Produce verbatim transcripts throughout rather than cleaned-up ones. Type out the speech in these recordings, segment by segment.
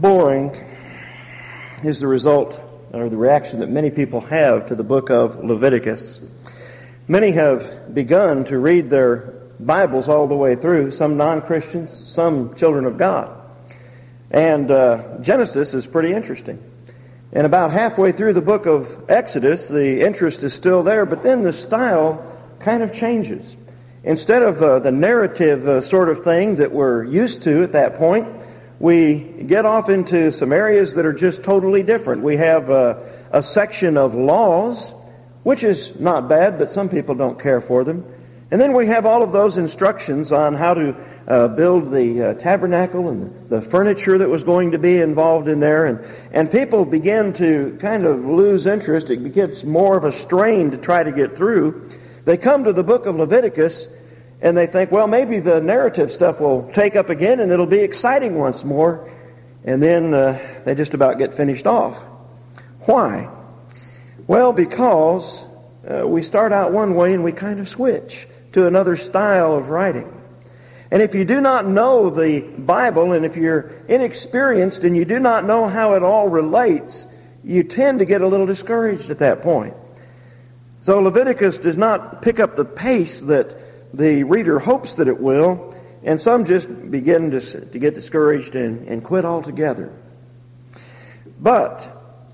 boring is the result or the reaction that many people have to the book of Leviticus. Many have begun to read their Bibles all the way through, some non-Christians, some children of God. And uh, Genesis is pretty interesting. And about halfway through the book of Exodus, the interest is still there, but then the style kind of changes. Instead of uh, the narrative uh, sort of thing that we're used to at that point, we get off into some areas that are just totally different. We have uh, a section of laws, which is not bad, but some people don't care for them. And then we have all of those instructions on how to uh, build the uh, tabernacle and the furniture that was going to be involved in there. And, and people begin to kind of lose interest. It gets more of a strain to try to get through. They come to the book of Leviticus and they think, well, maybe the narrative stuff will take up again and it'll be exciting once more. And then uh, they just about get finished off. Why? Well, because uh, we start out one way and we kind of switch to another style of writing. And if you do not know the Bible, and if you're inexperienced and you do not know how it all relates, you tend to get a little discouraged at that point. So Leviticus does not pick up the pace that the reader hopes that it will, and some just begin to, to get discouraged and, and quit altogether. But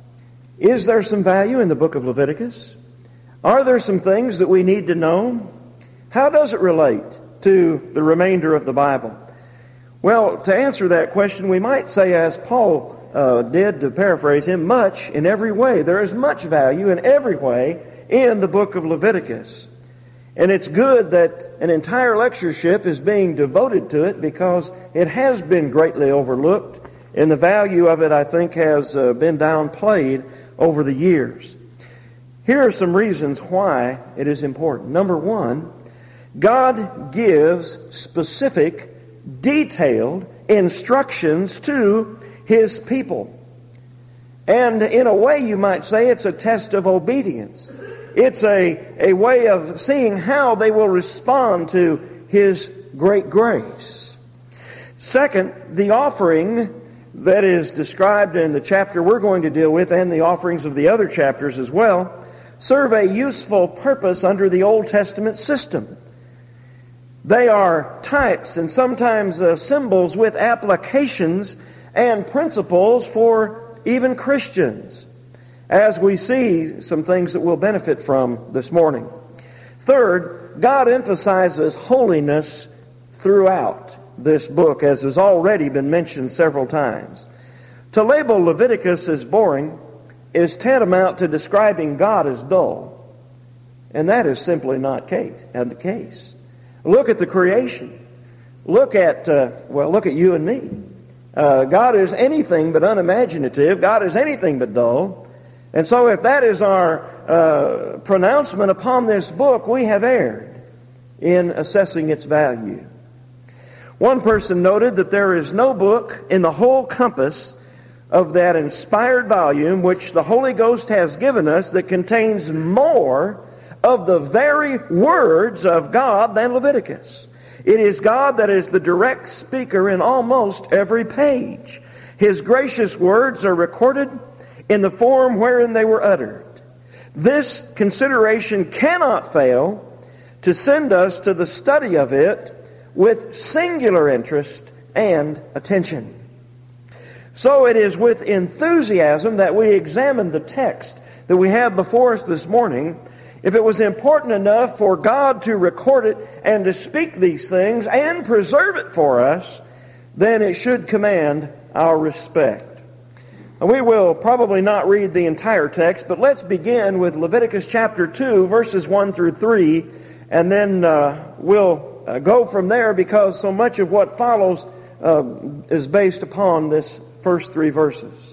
is there some value in the book of Leviticus? Are there some things that we need to know? How does it relate to the remainder of the Bible? Well, to answer that question, we might say, as Paul uh, did, to paraphrase him, much in every way. There is much value in every way in the book of Leviticus. And it's good that an entire lectureship is being devoted to it, because it has been greatly overlooked, and the value of it, I think, has uh, been downplayed over the years. Here are some reasons why it is important. Number one, God gives specific, detailed instructions to His people. And in a way, you might say, it's a test of obedience. It's a, a way of seeing how they will respond to His great grace. Second, the offering that is described in the chapter we're going to deal with, and the offerings of the other chapters as well, serve a useful purpose under the Old Testament system. They are types and sometimes uh, symbols with applications and principles for even Christians, as we see some things that we'll benefit from this morning. Third, God emphasizes holiness throughout this book, as has already been mentioned several times. To label Leviticus as boring is tantamount to describing God as dull. And that is simply not the case. Look at the creation. Look at, uh, well, look at you and me. Uh, God is anything but unimaginative. God is anything but dull. And so if that is our uh, pronouncement upon this book, we have erred in assessing its value. One person noted that there is no book in the whole compass of that inspired volume which the Holy Ghost has given us that contains more of the very words of God than Leviticus. It is God that is the direct speaker in almost every page. His gracious words are recorded in the form wherein they were uttered. This consideration cannot fail to send us to the study of it with singular interest and attention. So it is with enthusiasm that we examine the text that we have before us this morning. If it was important enough for God to record it and to speak these things and preserve it for us, then it should command our respect. And we will probably not read the entire text, but let's begin with Leviticus chapter two, verses one through three, and then uh, we'll uh, go from there, because so much of what follows uh, is based upon this first three verses.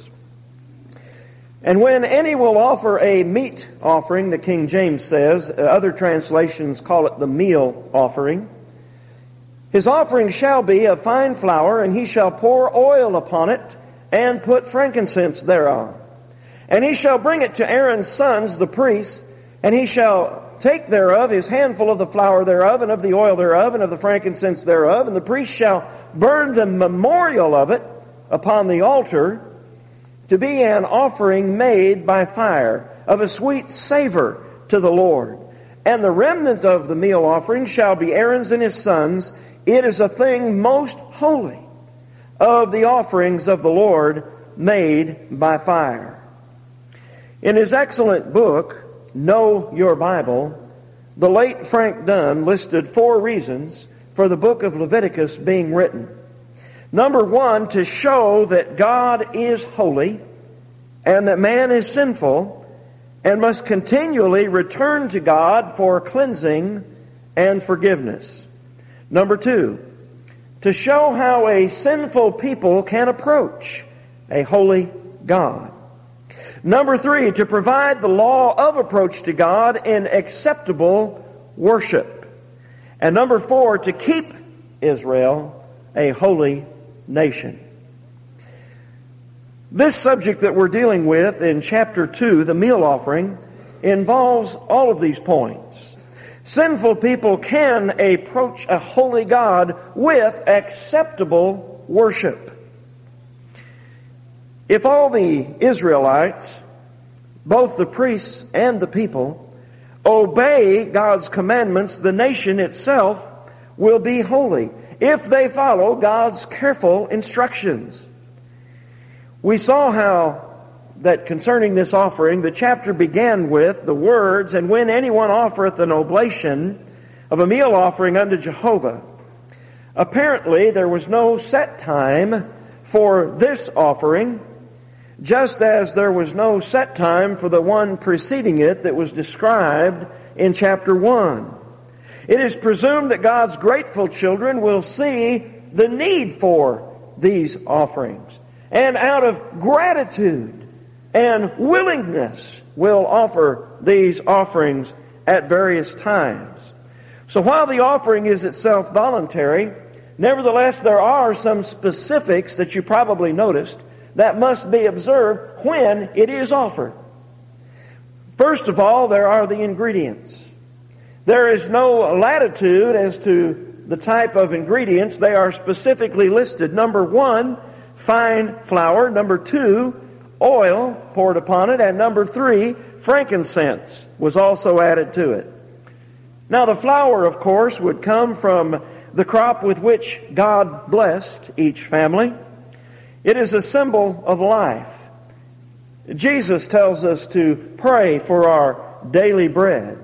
And when any will offer a meat offering, the King James says, other translations call it the meal offering, his offering shall be of fine flour, and he shall pour oil upon it, and put frankincense thereon. And he shall bring it to Aaron's sons, the priests, and he shall take thereof his handful of the flour thereof, and of the oil thereof, and of the frankincense thereof, and the priest shall burn the memorial of it upon the altar to be an offering made by fire of a sweet savor to the Lord. And the remnant of the meal offering shall be Aaron's and his sons. It is a thing most holy of the offerings of the Lord made by fire. In his excellent book, Know Your Bible, the late Frank Dunn listed four reasons for the book of Leviticus being written. Number one, to show that God is holy and that man is sinful and must continually return to God for cleansing and forgiveness. Number two, to show how a sinful people can approach a holy God. Number three, to provide the law of approach to God in acceptable worship. And number four, to keep Israel a holy nation. This subject that we're dealing with in chapter two, the meal offering, involves all of these points. Sinful people can approach a holy God with acceptable worship. If all the Israelites, both the priests and the people, obey God's commandments, the nation itself will be holy if they follow God's careful instructions. We saw how that concerning this offering, the chapter began with the words, "And when anyone offereth an oblation of a meal offering unto Jehovah." Apparently, there was no set time for this offering, just as there was no set time for the one preceding it that was described in chapter one. It is presumed that God's grateful children will see the need for these offerings, and out of gratitude and willingness will offer these offerings at various times. So while the offering is itself voluntary, nevertheless there are some specifics that you probably noticed that must be observed when it is offered. First of all, there are the ingredients. There is no latitude as to the type of ingredients. They are specifically listed. Number one, fine flour. Number two, oil poured upon it. And number three, frankincense was also added to it. Now the flour, of course, would come from the crop with which God blessed each family. It is a symbol of life. Jesus tells us to pray for our daily bread.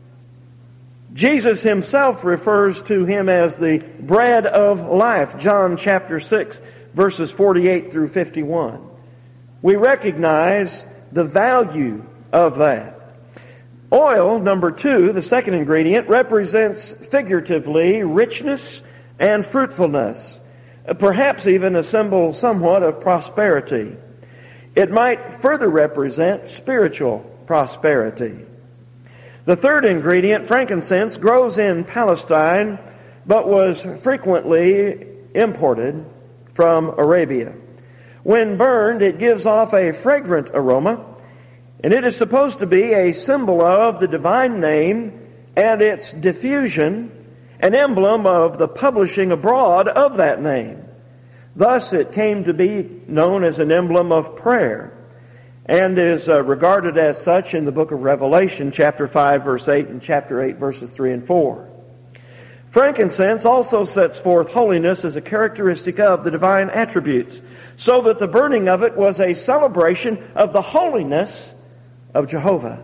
Jesus himself refers to him as the bread of life. John chapter six, verses forty-eight through fifty-one. We recognize the value of that. Oil, number two, the second ingredient, represents figuratively richness and fruitfulness. Perhaps even a symbol somewhat of prosperity. It might further represent spiritual prosperity. The third ingredient, frankincense, grows in Palestine, but was frequently imported from Arabia. When burned, it gives off a fragrant aroma, and it is supposed to be a symbol of the divine name and its diffusion, an emblem of the publishing abroad of that name. Thus, it came to be known as an emblem of prayer, and is uh, regarded as such in the book of Revelation, chapter five, verse eight, and chapter eight, verses three and four. Frankincense also sets forth holiness as a characteristic of the divine attributes, so that the burning of it was a celebration of the holiness of Jehovah.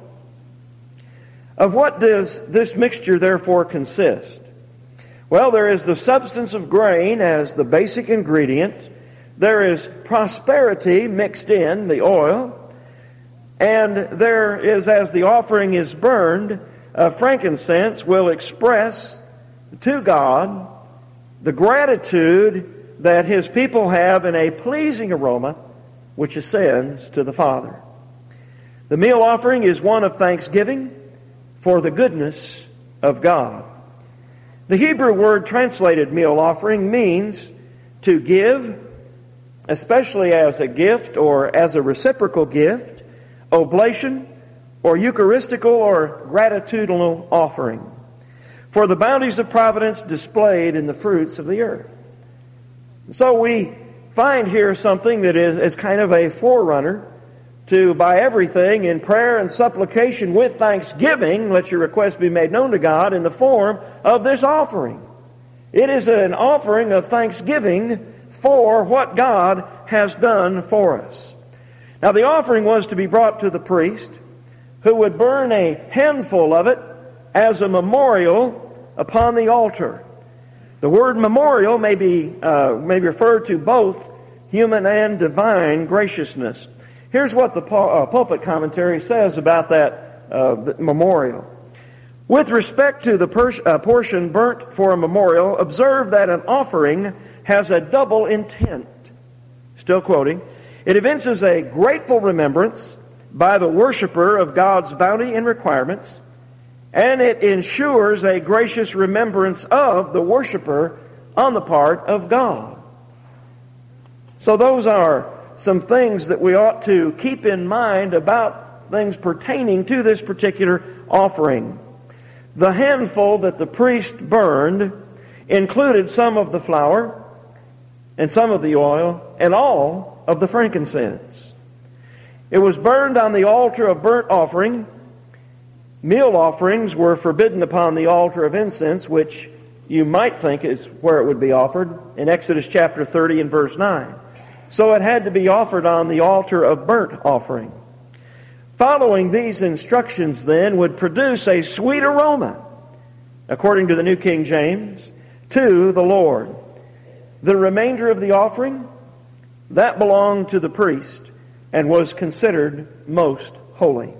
Of what does this mixture therefore consist? Well, there is the substance of grain as the basic ingredient. There is prosperity mixed in, the oil. And there is, as the offering is burned, uh, frankincense will express to God the gratitude that His people have in a pleasing aroma which ascends to the Father. The meal offering is one of thanksgiving for the goodness of God. The Hebrew word translated meal offering means to give, especially as a gift or as a reciprocal gift, oblation, or Eucharistical or gratitudinal offering, for the bounties of providence displayed in the fruits of the earth. So we find here something that is, is kind of a forerunner to, by everything in prayer and supplication with thanksgiving, let your request be made known to God in the form of this offering. It is an offering of thanksgiving for what God has done for us. Now the offering was to be brought to the priest, who would burn a handful of it as a memorial upon the altar. The word memorial may be, uh, may refer to both human and divine graciousness. Here's what the uh, pulpit commentary says about that uh, memorial. With respect to the per- uh, portion burnt for a memorial, observe that an offering has a double intent. Still quoting, it evinces a grateful remembrance by the worshiper of God's bounty and requirements, and it ensures a gracious remembrance of the worshiper on the part of God. So those are some things that we ought to keep in mind about things pertaining to this particular offering. The handful that the priest burned included some of the flour and some of the oil and all of the frankincense. It was burned on the altar of burnt offering. Meal offerings were forbidden upon the altar of incense, which you might think is where it would be offered in Exodus chapter thirty and verse nine. So it had to be offered on the altar of burnt offering. Following these instructions then would produce a sweet aroma, according to the New King James, to the Lord. The remainder of the offering, that belonged to the priest and was considered most holy.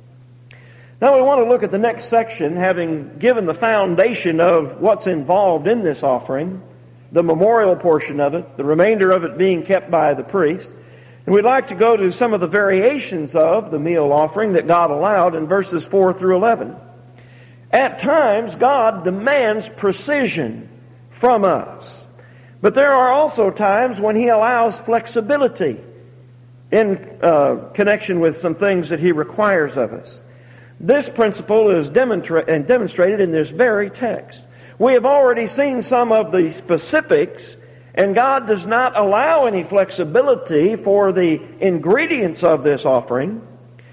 Now we want to look at the next section, having given the foundation of what's involved in this offering, the memorial portion of it, the remainder of it being kept by the priest. And we'd like to go to some of the variations of the meal offering that God allowed in verses four through eleven. At times, God demands precision from us. But there are also times when He allows flexibility in uh, connection with some things that He requires of us. This principle is demonstra- and demonstrated in this very text. We have already seen some of the specifics, and God does not allow any flexibility for the ingredients of this offering,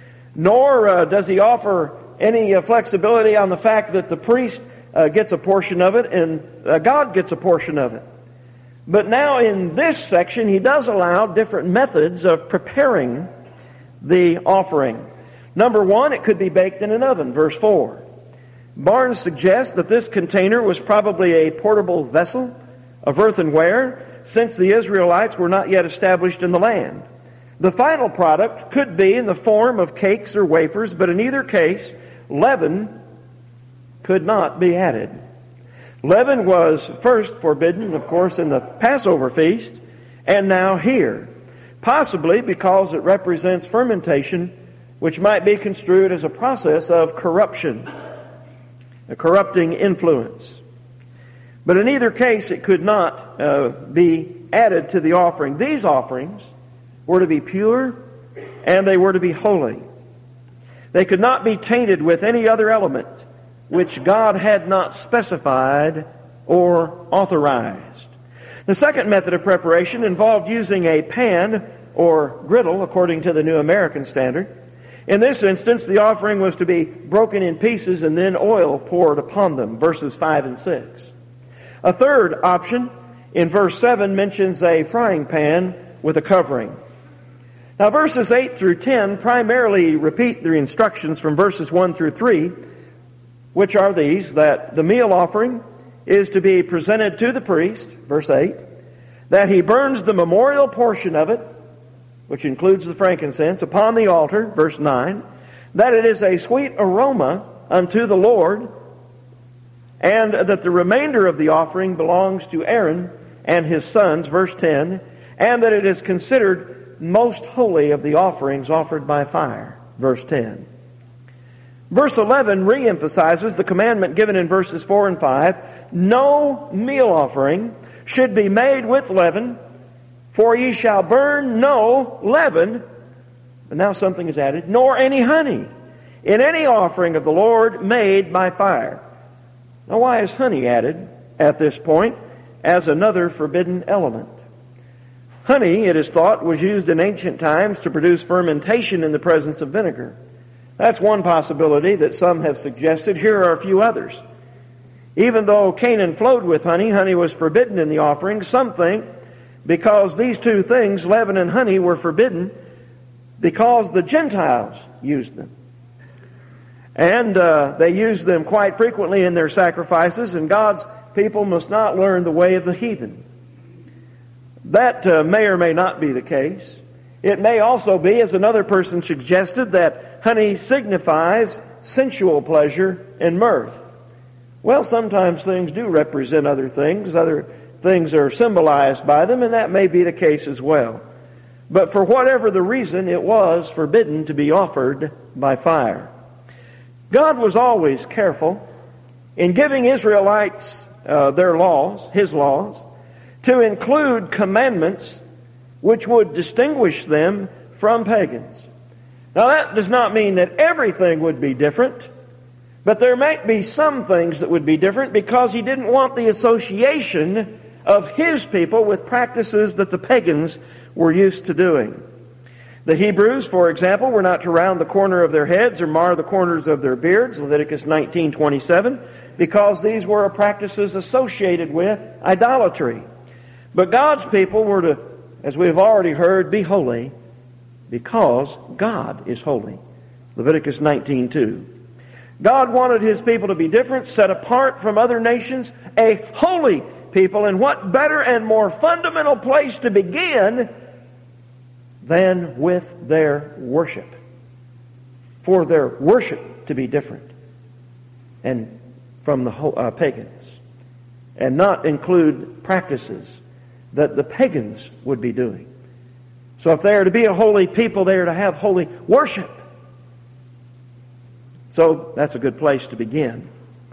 nor uh, does He offer any uh, flexibility on the fact that the priest uh, gets a portion of it and uh, God gets a portion of it. But now in this section, He does allow different methods of preparing the offering. Number one, it could be baked in an oven, verse four. Barnes suggests that this container was probably a portable vessel of earthenware, since the Israelites were not yet established in the land. The final product could be in the form of cakes or wafers, but in either case, leaven could not be added. Leaven was first forbidden, of course, in the Passover feast, and now here, possibly because it represents fermentation, which might be construed as a process of corruption, a corrupting influence. But in either case, it could not uh, be added to the offering. These offerings were to be pure and they were to be holy. They could not be tainted with any other element which God had not specified or authorized. The second method of preparation involved using a pan or griddle, according to the New American Standard. In this instance, the offering was to be broken in pieces and then oil poured upon them, verses five and six. A third option in verse seven mentions a frying pan with a covering. Now verses eight through ten primarily repeat the instructions from verses one through three, which are these: that the meal offering is to be presented to the priest, verse eight, that he burns the memorial portion of it, which includes the frankincense, upon the altar, verse nine, that it is a sweet aroma unto the Lord, and that the remainder of the offering belongs to Aaron and his sons, verse ten, and that it is considered most holy of the offerings offered by fire, verse ten. Verse eleven re-emphasizes the commandment given in verses four and five. No meal offering should be made with leaven, for ye shall burn no leaven, but now something is added, nor any honey, in any offering of the Lord made by fire. Now why is honey added at this point as another forbidden element? Honey, it is thought, was used in ancient times to produce fermentation in the presence of vinegar. That's one possibility that some have suggested. Here are a few others. Even though Canaan flowed with honey, honey was forbidden in the offering. Some think because these two things, leaven and honey, were forbidden because the Gentiles used them. And uh, they used them quite frequently in their sacrifices, and God's people must not learn the way of the heathen. That uh, may or may not be the case. It may also be, as another person suggested, that honey signifies sensual pleasure and mirth. Well, sometimes things do represent other things. Other things are symbolized by them, and that may be the case as well. But for whatever the reason, it was forbidden to be offered by fire. God was always careful in giving Israelites uh, their laws, His laws, to include commandments which would distinguish them from pagans. Now that does not mean that everything would be different, but there might be some things that would be different because He didn't want the association of His people with practices that the pagans were used to doing. The Hebrews, for example, were not to round the corner of their heads or mar the corners of their beards, Leviticus nineteen twenty-seven, because these were practices associated with idolatry. But God's people were to, as we have already heard, be holy because God is holy, Leviticus nineteen two. God wanted His people to be different, set apart from other nations, a holy people. And what better and more fundamental place to begin than with their worship? For their worship to be different and from the uh, pagans, and not include practices that the pagans would be doing. So if they are to be a holy people, they are to have holy worship. So that's a good place to begin.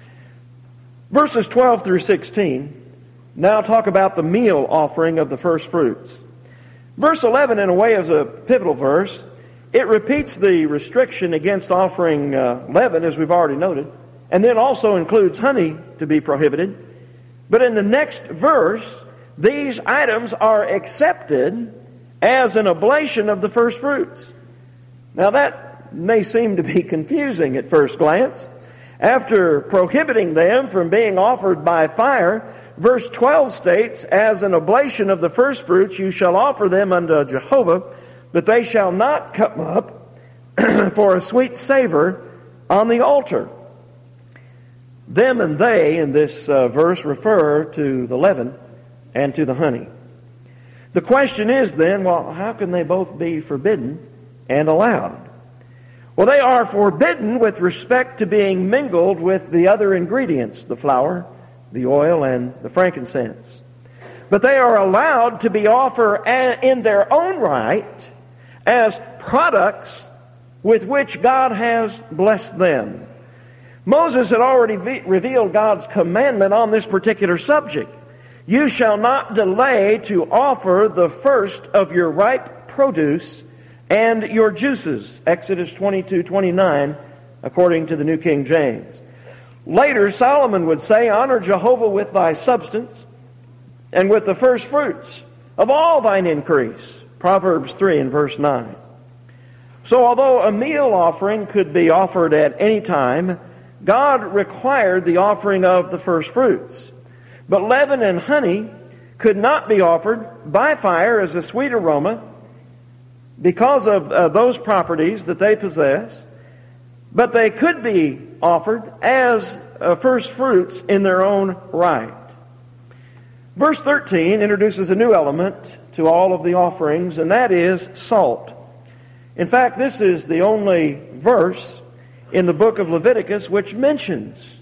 Verses twelve through sixteen now talk about the meal offering of the first fruits. Verse eleven, in a way, is a pivotal verse. It repeats the restriction against offering uh, leaven, as we've already noted, and then also includes honey to be prohibited. But in the next verse, these items are accepted as an oblation of the first fruits. Now that may seem to be confusing at first glance. After prohibiting them from being offered by fire, verse twelve states, as an oblation of the first fruits you shall offer them unto Jehovah, but they shall not come up for a sweet savor on the altar. Them and they in this uh, verse refer to the leaven and to the honey. The question is then, well, how can they both be forbidden and allowed? Well, they are forbidden with respect to being mingled with the other ingredients, the flour, the oil, and the frankincense. But they are allowed to be offered in their own right as products with which God has blessed them. Moses had already revealed God's commandment on this particular subject. You shall not delay to offer the first of your ripe produce and your juices. Exodus twenty-two twenty-nine, according to the New King James. Later, Solomon would say, honor Jehovah with thy substance and with the first fruits of all thine increase. Proverbs three and verse nine. So although a meal offering could be offered at any time, God required the offering of the first fruits. But leaven and honey could not be offered by fire as a sweet aroma because of uh, those properties that they possess, but they could be offered as uh, first fruits in their own right. Verse thirteen introduces a new element to all of the offerings, and that is salt. In fact, this is the only verse in the book of Leviticus which mentions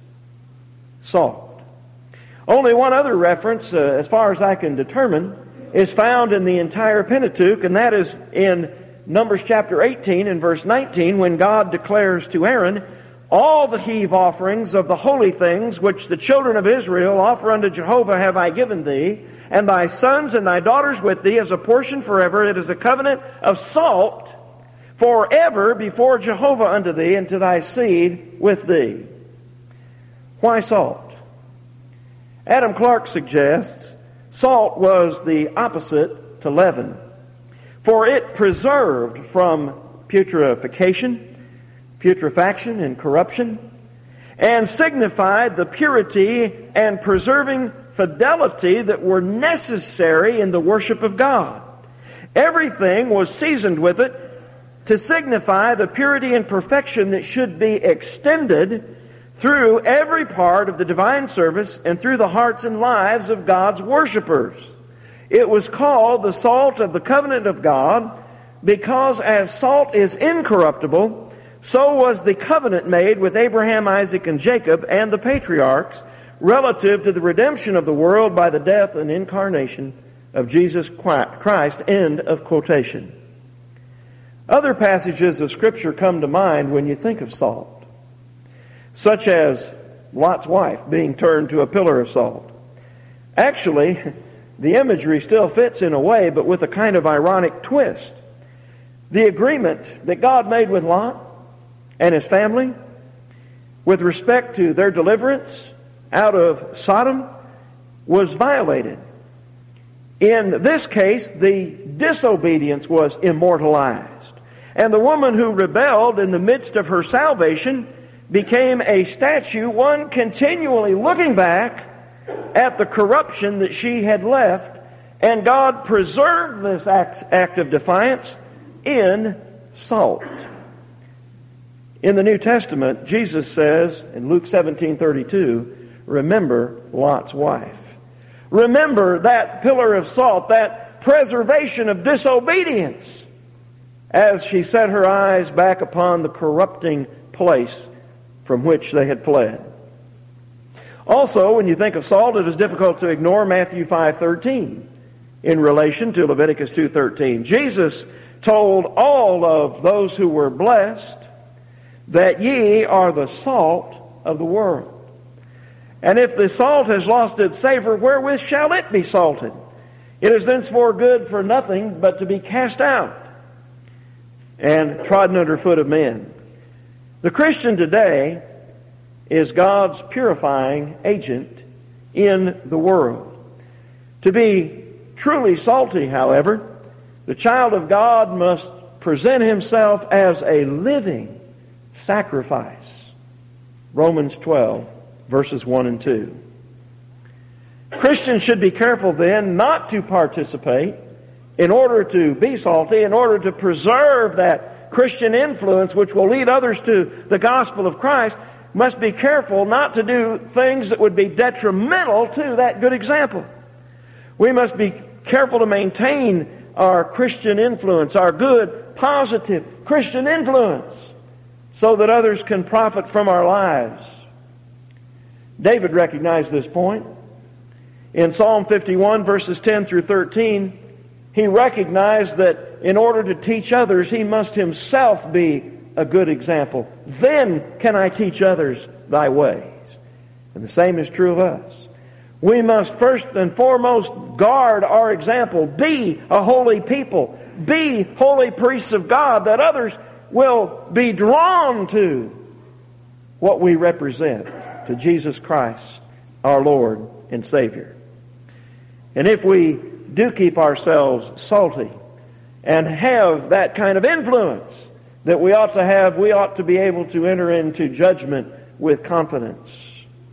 salt. Only one other reference, uh, as far as I can determine, is found in the entire Pentateuch, and that is in Numbers chapter eighteen and verse nineteen, when God declares to Aaron, all the heave offerings of the holy things which the children of Israel offer unto Jehovah have I given thee, and thy sons and thy daughters with thee as a portion forever. It is a covenant of salt forever before Jehovah unto thee and to thy seed with thee. Why salt? Adam Clarke suggests salt was the opposite to leaven. For it preserved from putrefaction, putrefaction and corruption, and signified the purity and preserving fidelity that were necessary in the worship of God. Everything was seasoned with it to signify the purity and perfection that should be extended through every part of the divine service and through the hearts and lives of God's worshipers. It was called the salt of the covenant of God because as salt is incorruptible, so was the covenant made with Abraham, Isaac, and Jacob and the patriarchs relative to the redemption of the world by the death and incarnation of Jesus Christ. End of quotation. Other passages of Scripture come to mind when you think of salt, such as Lot's wife being turned to a pillar of salt. Actually, the imagery still fits in a way, but with a kind of ironic twist. The agreement that God made with Lot and his family with respect to their deliverance out of Sodom was violated. In this case, the disobedience was immortalized. And the woman who rebelled in the midst of her salvation became a statue, one continually looking back at the corruption that she had left. And God preserved this act, act of defiance in salt. In the New Testament, Jesus says in Luke seventeen thirty-two, remember Lot's wife. Remember that pillar of salt, that preservation of disobedience, as she set her eyes back upon the corrupting place from which they had fled. Also, when you think of salt, it is difficult to ignore Matthew five thirteen in relation to Leviticus two thirteen. Jesus told all of those who were blessed that ye are the salt of the world. And if the salt has lost its savor, wherewith shall it be salted? It is thenceforth good for nothing but to be cast out and trodden under foot of men. The Christian today is God's purifying agent in the world. To be truly salty, however, the child of God must present himself as a living sacrifice. Romans twelve, verses one and two. Christians should be careful then not to participate in order to be salty, in order to preserve that Christian influence which will lead others to the gospel of Christ. Must be careful not to do things that would be detrimental to that good example. We must be careful to maintain our Christian influence, our good, positive Christian influence, so that others can profit from our lives. David recognized this point. In Psalm fifty-one, verses ten through thirteen, he recognized that in order to teach others, he must himself be a good example. Then can I teach others thy ways. And the same is true of us. We must first and foremost guard our example. Be a holy people. Be holy priests of God, that others will be drawn to what we represent, to Jesus Christ, our Lord and Savior. And if we do keep ourselves salty and have that kind of influence that we ought to have, we ought to be able to enter into judgment with confidence.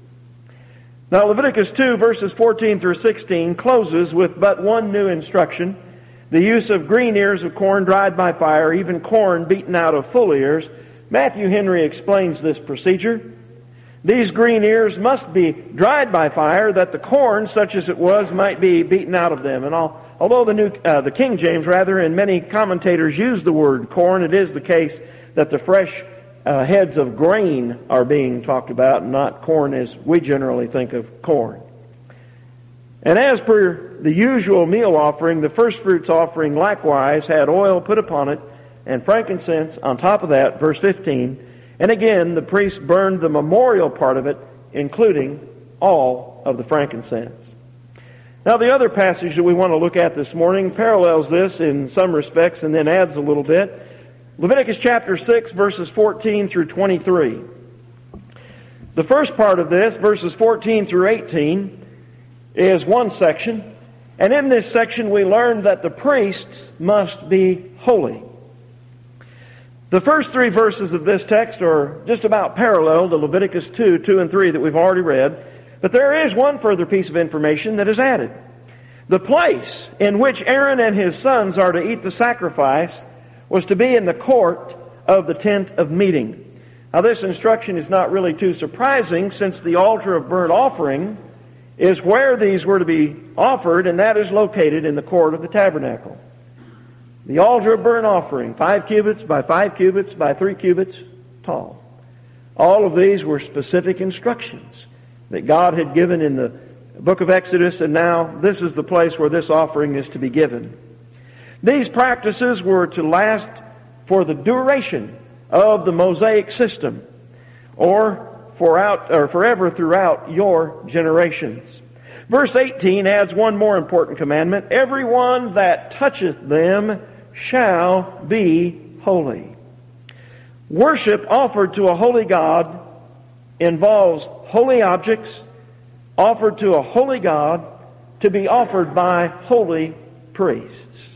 Now, Leviticus two, verses fourteen through sixteen closes with but one new instruction: the use of green ears of corn dried by fire, even corn beaten out of full ears. Matthew Henry explains this procedure. These green ears must be dried by fire, that the corn, such as it was, might be beaten out of them. And all, although the new, uh, the King James, rather, and many commentators use the word corn, it is the case that the fresh uh, heads of grain are being talked about, and not corn as we generally think of corn. And as per the usual meal offering, the first fruits offering likewise had oil put upon it, and frankincense on top of that, verse fifteen. And again, the priest burned the memorial part of it, including all of the frankincense. Now, the other passage that we want to look at this morning parallels this in some respects and then adds a little bit. Leviticus chapter six, verses fourteen through twenty-three. The first part of this, verses fourteen through eighteen, is one section. And in this section we learn that the priests must be holy. The first three verses of this text are just about parallel to Leviticus two, two and three that we've already read. But there is one further piece of information that is added. The place in which Aaron and his sons are to eat the sacrifice was to be in the court of the tent of meeting. Now this instruction is not really too surprising, since the altar of burnt offering is where these were to be offered, and that is located in the court of the tabernacle. The altar of burnt offering, five cubits by five cubits by three cubits tall. All of these were specific instructions that God had given in the book of Exodus, and now this is the place where this offering is to be given. These practices were to last for the duration of the Mosaic system, or for out, or forever throughout your generations. Verse eighteen adds one more important commandment. Everyone that toucheth them shall be holy. Worship offered to a holy God involves holy objects offered to a holy God to be offered by holy priests.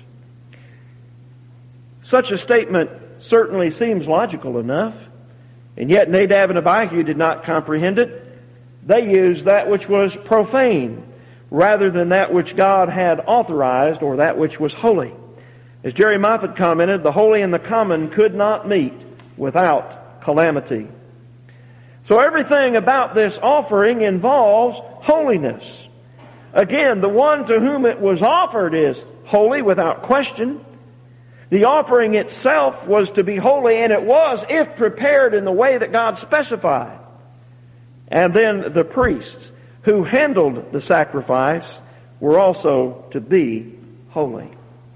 Such a statement certainly seems logical enough, and yet Nadab and Abihu did not comprehend it. They used that which was profane rather than that which God had authorized, or that which was holy. As Jerry Moffat commented, the holy and the common could not meet without calamity. So everything about this offering involves holiness. Again, the one to whom it was offered is holy without question. The offering itself was to be holy, and it was if prepared in the way that God specified. And then the priests who handled the sacrifice were also to be holy.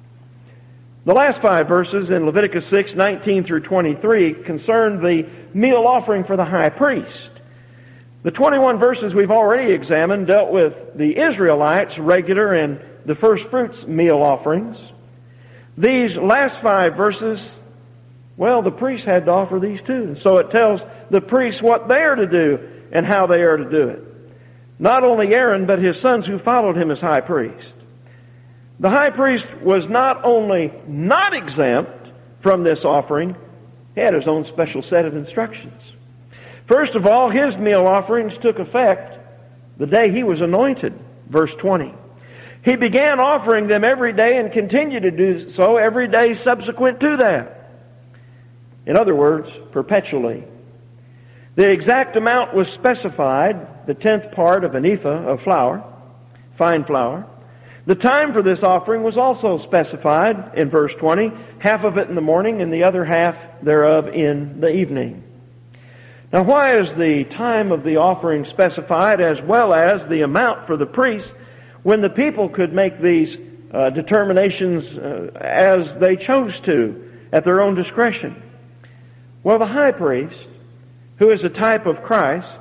The last five verses in Leviticus six, nineteen through twenty-three concern the meal offering for the high priest. The twenty-one verses we've already examined dealt with the Israelites' regular and the first fruits meal offerings. These last five verses, well, the priests had to offer these too. So it tells the priests what they are to do and how they are to do it. Not only Aaron, but his sons who followed him as high priest. The high priest was not only not exempt from this offering, he had his own special set of instructions. First of all, his meal offerings took effect the day he was anointed, verse twenty. He began offering them every day and continued to do so every day subsequent to that. In other words, perpetually. The exact amount was specified, the tenth part of an ephah of flour, fine flour. The time for this offering was also specified in verse twenty, half of it in the morning and the other half thereof in the evening. Now, why is the time of the offering specified as well as the amount for the priests when the people could make these uh, determinations uh, as they chose to at their own discretion? Well, the high priest, who is a type of Christ,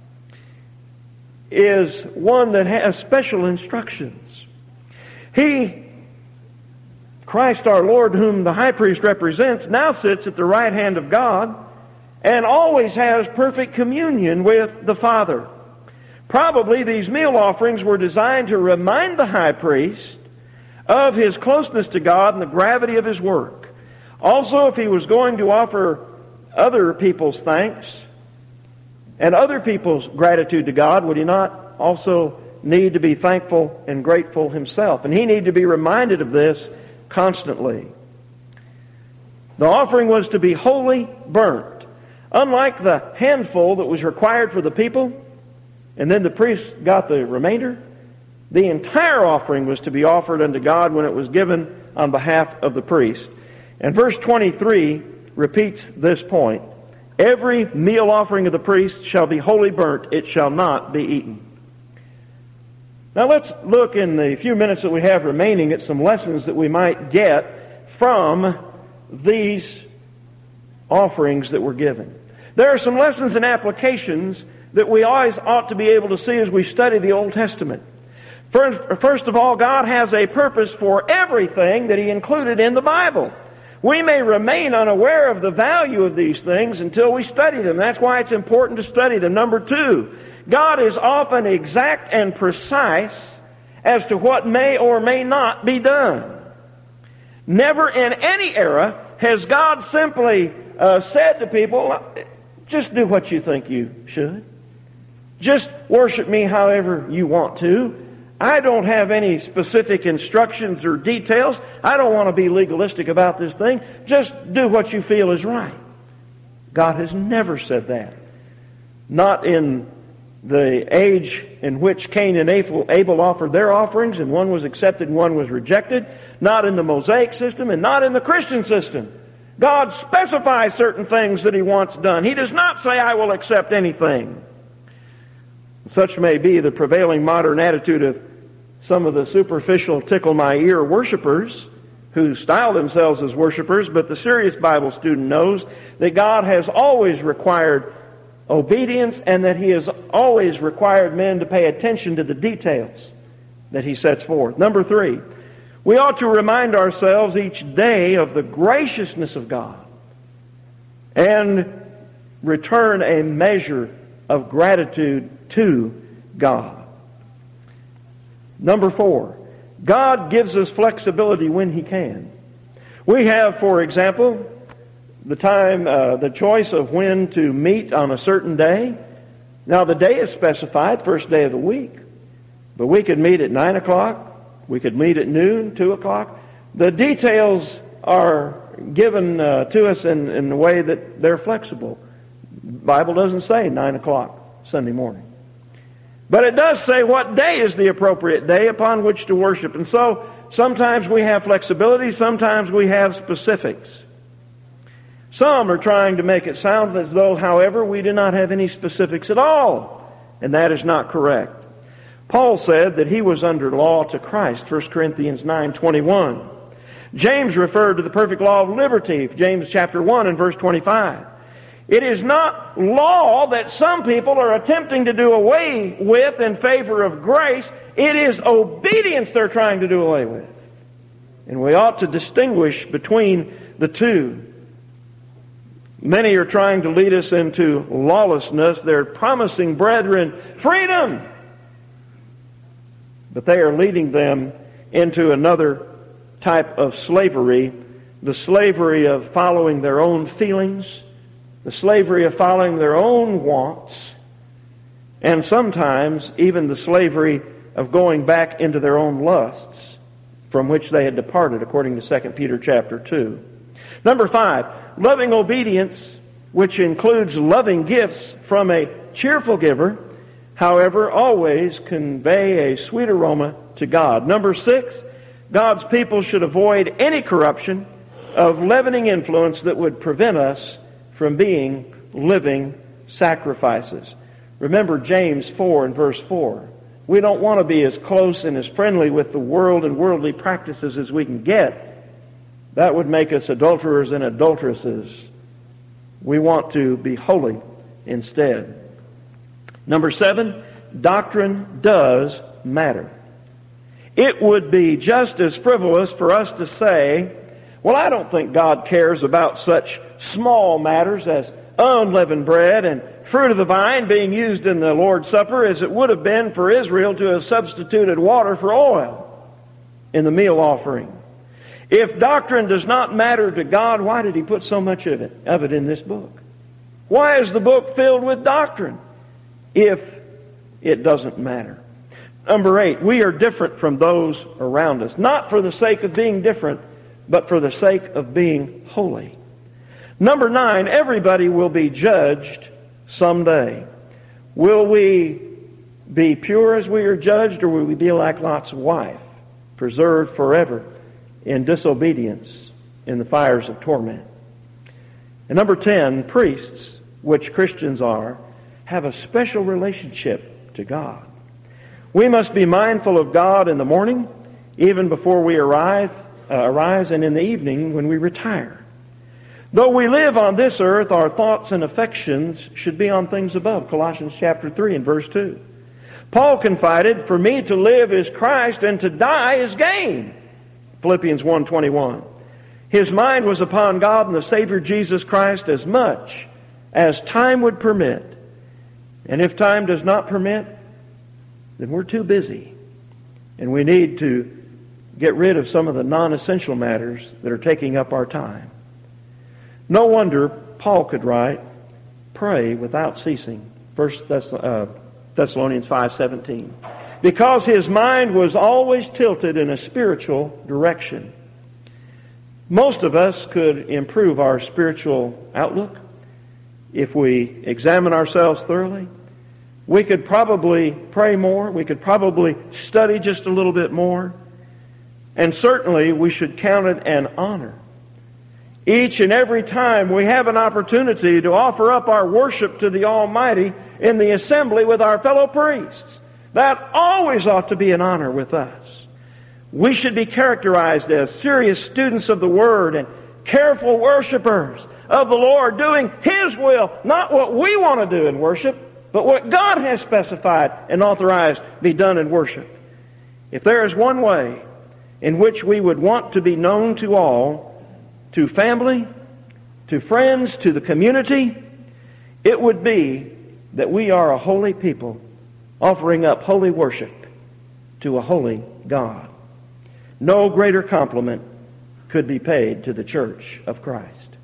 is one that has special instructions. He, Christ our Lord, whom the high priest represents, now sits at the right hand of God and always has perfect communion with the Father. Probably these meal offerings were designed to remind the high priest of his closeness to God and the gravity of his work. Also, if he was going to offer other people's thanks and other people's gratitude to God, would he not also need to be thankful and grateful himself? And he needed to be reminded of this constantly. The offering was to be wholly burnt. Unlike the handful that was required for the people, and then the priests got the remainder, the entire offering was to be offered unto God when it was given on behalf of the priest. And verse twenty-three repeats this point. Every meal offering of the priest shall be wholly burnt, it shall not be eaten. Now let's look in the few minutes that we have remaining at some lessons that we might get from these offerings that were given. There are some lessons and applications that we always ought to be able to see as we study the Old Testament. First of all, God has a purpose for everything that He included in the Bible. We may remain unaware of the value of these things until we study them. That's why it's important to study them. Number two, God is often exact and precise as to what may or may not be done. Never in any era has God simply uh, said to people, just do what you think you should. Just worship me however you want to. I don't have any specific instructions or details. I don't want to be legalistic about this thing. Just do what you feel is right. God has never said that. Not in the age in which Cain and Abel offered their offerings, and one was accepted and one was rejected. Not in the Mosaic system, and not in the Christian system. God specifies certain things that He wants done. He does not say, I will accept anything. Such may be the prevailing modern attitude of some of the superficial tickle-my-ear worshipers who style themselves as worshipers, but the serious Bible student knows that God has always required obedience and that He has always required men to pay attention to the details that He sets forth. Number three, we ought to remind ourselves each day of the graciousness of God and return a measure of gratitude to God. Number four, God gives us flexibility when He can. We have, for example, the time, uh, the choice of when to meet on a certain day. Now, the day is specified, first day of the week. But we could meet at nine o'clock. We could meet at noon, two o'clock. The details are given uh, to us in, in the way that they're flexible. The Bible doesn't say nine o'clock Sunday morning. But it does say what day is the appropriate day upon which to worship. And so sometimes we have flexibility, sometimes we have specifics. Some are trying to make it sound as though, however, we do not have any specifics at all. And that is not correct. Paul said that he was under law to Christ, First Corinthians nine twenty-one. James referred to the perfect law of liberty, James chapter one and verse twenty-five. It is not law that some people are attempting to do away with in favor of grace. It is obedience they're trying to do away with. And we ought to distinguish between the two. Many are trying to lead us into lawlessness. They're promising brethren freedom. But they are leading them into another type of slavery, the slavery of following their own feelings, the slavery of following their own wants, and sometimes even the slavery of going back into their own lusts from which they had departed, according to Second Peter chapter two. Number five, loving obedience, which includes loving gifts from a cheerful giver, however, always convey a sweet aroma to God. Number six, God's people should avoid any corruption of leavening influence that would prevent us from being living sacrifices. Remember James four and verse four. We don't want to be as close and as friendly with the world and worldly practices as we can get. That would make us adulterers and adulteresses. We want to be holy instead. Number seven, doctrine does matter. It would be just as frivolous for us to say, well, I don't think God cares about such small matters as unleavened bread and fruit of the vine being used in the Lord's Supper as it would have been for Israel to have substituted water for oil in the meal offering. If doctrine does not matter to God, why did He put so much of it, of it in this book? Why is the book filled with doctrine if it doesn't matter? Number eight, we are different from those around us, not for the sake of being different, but for the sake of being holy. Number nine, everybody will be judged someday. Will we be pure as we are judged, or will we be like Lot's wife, preserved forever in disobedience in the fires of torment? And number ten, priests, which Christians are, have a special relationship to God. We must be mindful of God in the morning, even before we arrive, uh, arise, and in the evening when we retire. Though we live on this earth, our thoughts and affections should be on things above. Colossians chapter three and verse two. Paul confided, "For me to live is Christ, and to die is gain." Philippians one twenty-one. His mind was upon God and the Savior Jesus Christ as much as time would permit. And if time does not permit, then we're too busy. And we need to get rid of some of the non-essential matters that are taking up our time. No wonder Paul could write, pray without ceasing. First Thessalonians five seventeen. Because his mind was always tilted in a spiritual direction. Most of us could improve our spiritual outlook if we examine ourselves thoroughly. We could probably pray more. We could probably study just a little bit more. And certainly we should count it an honor each and every time we have an opportunity to offer up our worship to the Almighty in the assembly with our fellow priests. That always ought to be an honor with us. We should be characterized as serious students of the Word and careful worshipers of the Lord, doing His will, not what we want to do in worship, but what God has specified and authorized be done in worship. If there is one way in which we would want to be known to all, to family, to friends, to the community, it would be that we are a holy people offering up holy worship to a holy God. No greater compliment could be paid to the church of Christ.